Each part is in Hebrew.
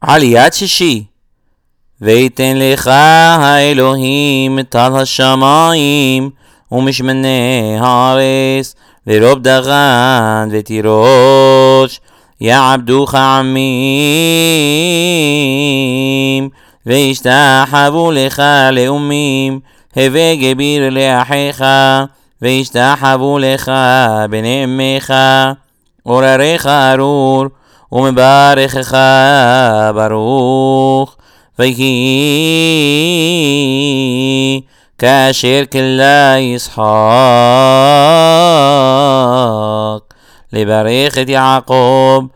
עליית שישי. ויתן לך האלוהים טל השמיים ומשמני הארץ ורוב דגן ותירוש יעבדוך עמים וישתחוו לך לאומים הווה גביר לאחיך וישתחוו לך בני אמך עורריך ארור ומברכך ברוך ויהי כאשר כלה ישחק לברך את יעקב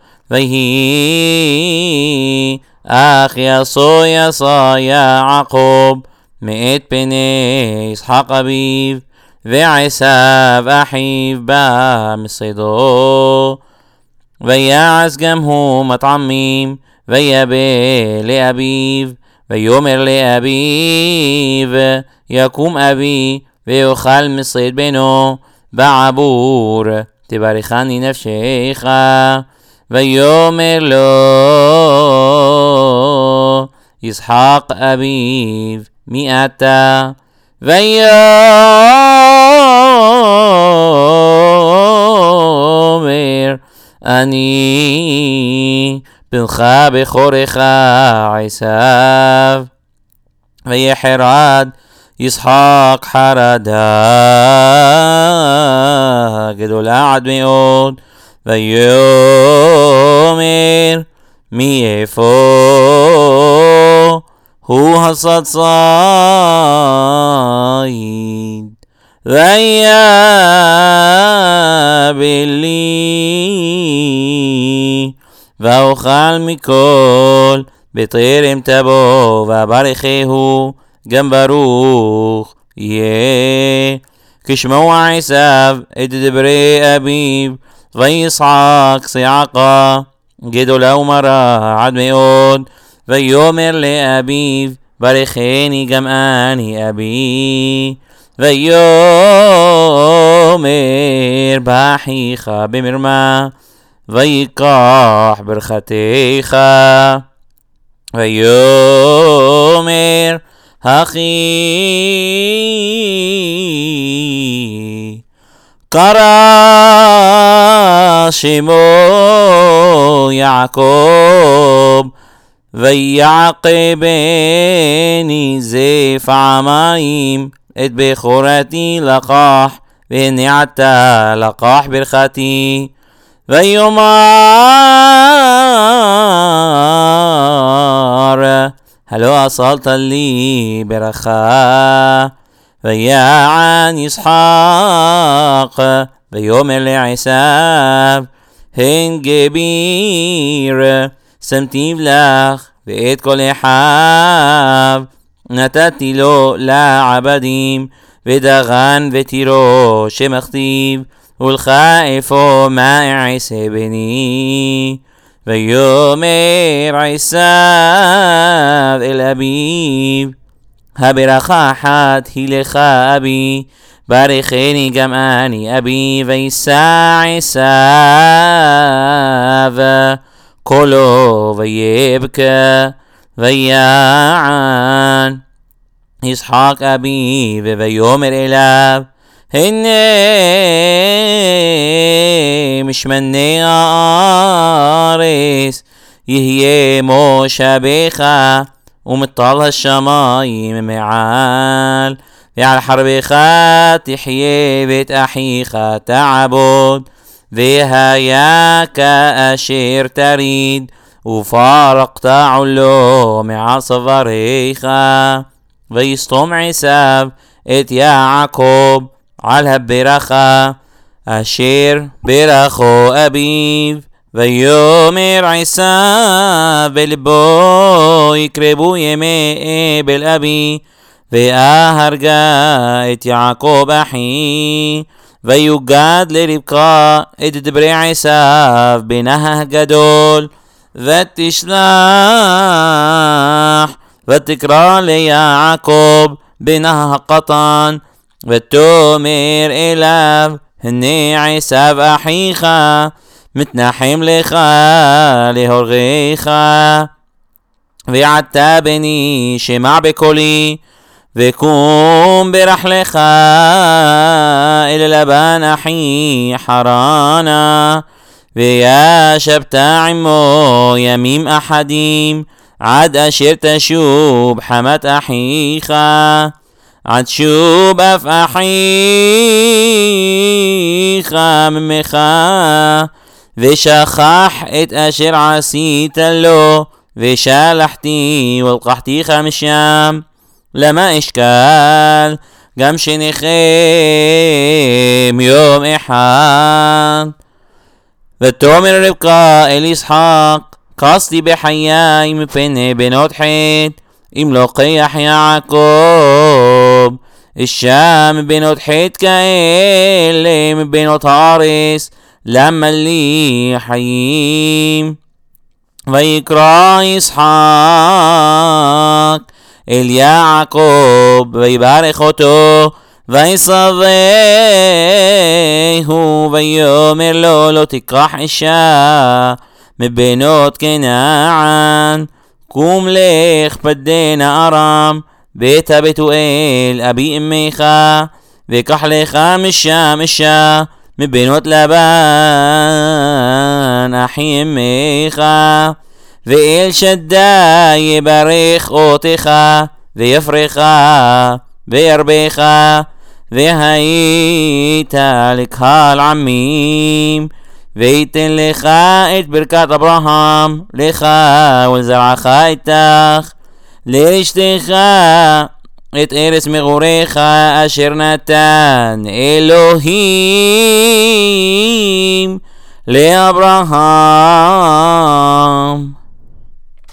ויהי אך יעשו יעקב מאת פני יצחק אביו ועשיו אחיו בא מסעדו ויעש גם הוא מטעמים ויבא לאביו ויאמר לאביו יקום אבי ויאכל מסעד בנו בעבור תברכני נפשך ויאמר לו יצחק אביו מי אתה ויאמר אני בנך בכורך עשיו ויחרד יצחק חרדה גדולה עד מאוד ויאמר מאיפה הוא הסד ציד ויבא לי ואוכל מכל בטרם תבוא וברכהו גם ברוך יהיה כשמוע עשיו את דברי אביו ויצחק צעקה גדולה ומרה עד מאוד ויאמר לאביו ברכני גם אני אבי ויאמר באחיך במרמה ויקח ברכתך ויאמר אחי קרא שמו יעקב ויעקבני זה פעמיים את בכורתי לקח והנה עתה לקח ברכתי ויאמר הלא אסלת לי ברכה ויען יצחק ויאמר לעשיו הן גביר שמתיו לך ואת כל אחיו נתתי לו לעבדים ודגן ותירוש שמכתיב ולך איפה מה אעשה בני ויאמר עשיו אל אביו הברכה אחת היא לך אבי ברכני גם אני אבי וישא עשיו קולו ויבכה ויען יצחק אביו ויאמר אליו הנה משמני הארץ יהיה מושבך ומטל השמיים מעל ועל חרבך תחיה ואת אחיך תעבוד והיה כאשר תריד ופרקת עולו מעצבריך ויסתום עשיו את יעקב על הברכה אשר ברכו אביו ויאמר עשיו בלבו יקרבו ימי אבל אבי ואהרגה את יעקב אחי ויוגד לרבקה את דברי עשיו בנה הגדול ותשלח ותקרא ליעקב בנה הקטן ותאמר אליו הנה עשיו אחיך מתנחם לך להורגך ועתבני שמע בקולי, וקום ברחלך אל לבן אחי חרנה, וישבת עמו ימים אחדים, עד אשר תשוב חמת אחיך, עד שוב אף אחיך ממך, ושכח את אשר עשית לו, ושלחתי ולקחתיך משם. למה אשקל גם שניכם יום אחד? ותאמר רבקה אל יצחק, קסתי בחיי מפני בנות חטא, אם לוקח יעקב אישה מבנות חטא כאלה מבנות הארץ, למה לי חיים? ויקרא יצחק אל יעקב ויברך אותו, ויסבהו, ויאמר לו, לא תיקח אישה מבנות כנען, קום לך פדנה ארם, בית בתואל אבי אמך, וקח לך משם אישה מבנות לבן אחי אמך, ואל שדי יברך אותך, ויפרך וירבך, והיית לקהל עמים, ויתן לך את ברכת אברהם לך ולזרעך איתך, לאשתך את ארץ מגוריך אשר נתן אלוהים לאברהם.